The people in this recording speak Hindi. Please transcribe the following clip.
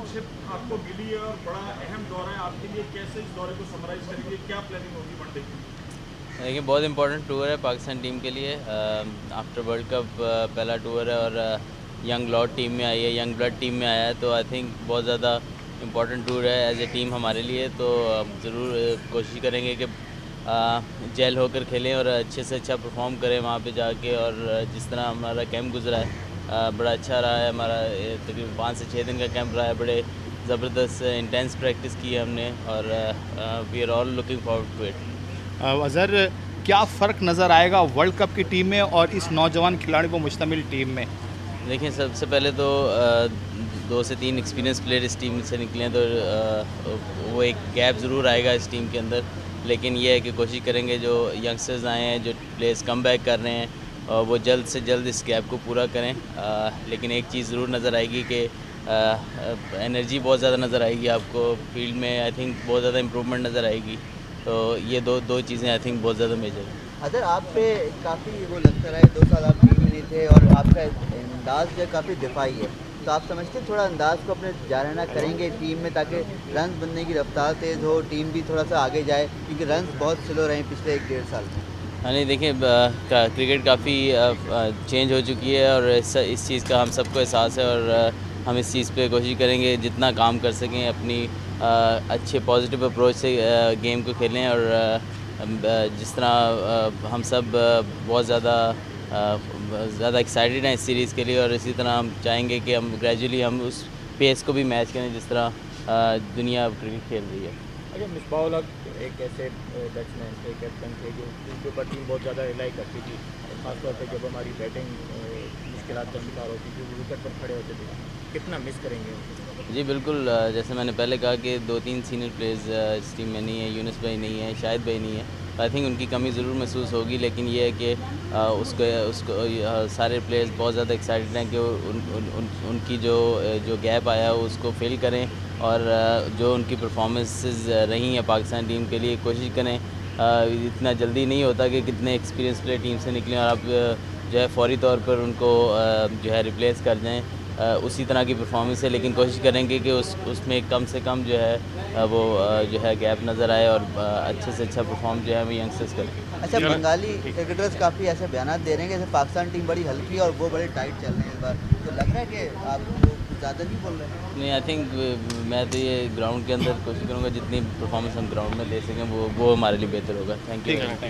चैंपियनशिप आपको मिली है और बड़ा अहम दौर है आपके लिए, कैसे इस दौरे को समराइज करेंगे, क्या प्लानिंग होगी वनडे की? देखिए बहुत इंपॉर्टेंट टूर है पाकिस्तान टीम के लिए। आफ्टर वर्ल्ड कप पहला टूर है और यंग ब्लड टीम में आई है, यंग ब्लड टीम में आया है, तो आई थिंक बहुत ज़्यादा इम्पोर्टेंट टूर है एज ए टीम हमारे लिए। तो ज़रूर कोशिश करेंगे कि जेल होकर खेलें और अच्छे से अच्छा परफॉर्म करें वहाँ पे जाके। और जिस तरह हमारा कैंप गुजरा है बड़ा अच्छा रहा है हमारा। तकरीबन 5 से 6 दिन का कैंप रहा है, बड़े ज़बरदस्त इंटेंस प्रैक्टिस की है हमने और we are all looking forward to it. Azhar, क्या फ़र्क नज़र आएगा वर्ल्ड कप की टीम में और इस नौजवान खिलाड़ियों पर मुश्तमिल टीम में? देखिए सबसे पहले तो 2 से 3 एक्सपीरियंस प्लेयर इस टीम से निकले हैं, तो वो एक गैप ज़रूर आएगा इस टीम के अंदर। लेकिन ये है कि कोशिश करेंगे जो यंगस्टर्स आए हैं, जो प्लेयर्स कम बैक कर रहे हैं, वो जल्द से जल्द इस गैप को पूरा करें। लेकिन एक चीज़ ज़रूर नज़र आएगी कि एनर्जी बहुत ज़्यादा नज़र आएगी आपको फील्ड में। आई थिंक बहुत ज़्यादा इम्प्रूवमेंट नज़र आएगी। तो ये दो चीज़ें आई थिंक बहुत ज़्यादा मेजर हैं। अदर आप पे काफ़ी वो लगता रहा है, 2 साल आप टीम में नहीं थे और आपका अंदाज जो है काफ़ी दिफाई है, तो आप समझते हैं थोड़ा अंदाज को अपने जारना करेंगे टीम में ताकि रन बनने की रफ्तार तेज़ हो, टीम भी थोड़ा सा आगे जाए, क्योंकि रन बहुत स्लो रहे पिछले 1 डेढ़ साल में? हाँ नहीं, देखिए क्रिकेट काफ़ी चेंज हो चुकी है और इस चीज़ का हम सबको एहसास है। और हम इस चीज़ पे कोशिश करेंगे जितना काम कर सकें अपनी अच्छे पॉजिटिव अप्रोच से गेम को खेलें। और जिस तरह हम सब बहुत ज़्यादा एक्साइटेड हैं इस सीरीज़ के लिए, और इसी तरह हम चाहेंगे कि हम ग्रेजुअली हम उस पेस को भी मैच करें जिस तरह दुनिया क्रिकेट खेल रही है। अच्छा, मिसबाह-उल हक एक ऐसे बैट्समैन थे, कैप्टन थे जिनके ऊपर टीम बहुत ज़्यादा रिलाई करती थी, ख़ासतौर पे जब हमारी बैटिंग मुश्किलात का शिकार होती थी, वो विकेट पर खड़े होते थे। कितना मिस करेंगे उनको? जी बिल्कुल, जैसे मैंने पहले कहा कि 2-3 सीनियर प्लेयर्स इस टीम में नहीं है। यूनुस भाई नहीं है, शाहिद भाई नहीं है, तो आई थिंक उनकी कमी ज़रूर महसूस होगी। लेकिन ये है कि उसको उसको सारे प्लेयर्स बहुत ज़्यादा एक्साइटेड हैं कि उनकी जो गैप आया है उसको फिल करें। और जो उनकी परफॉर्मेंसेस रही हैं पाकिस्तान टीम के लिए, कोशिश करें। इतना जल्दी नहीं होता कि कितने एक्सपीरियंस प्लेयर टीम से निकलें और आप जो है फ़ौरी तौर पर उनको जो है रिप्लेस कर जाएँ उसी तरह की परफॉर्मेंस है। लेकिन कोशिश करेंगे कि उसमें कम से कम जो है वो जो है गैप नज़र आए और अच्छे से अच्छा परफॉर्म जो है वो यंगस्टर्स करें। अच्छा, बंगाली क्रिकेटर्स काफ़ी ऐसे बयान दे रहे हैं कि जैसे पाकिस्तान टीम बड़ी हल्की है और वो बड़े टाइट चल रहे हैं इस बार, तो लग रहा है कि आप लोग ज़्यादा नहीं बोल रहे हैं? नहीं, आई थिंक मैं तो ये ग्राउंड के अंदर कोशिश करूँगा जितनी परफॉर्मेंस हम ग्राउंड में दे सकें वो हमारे लिए बेहतर होगा। Thank you.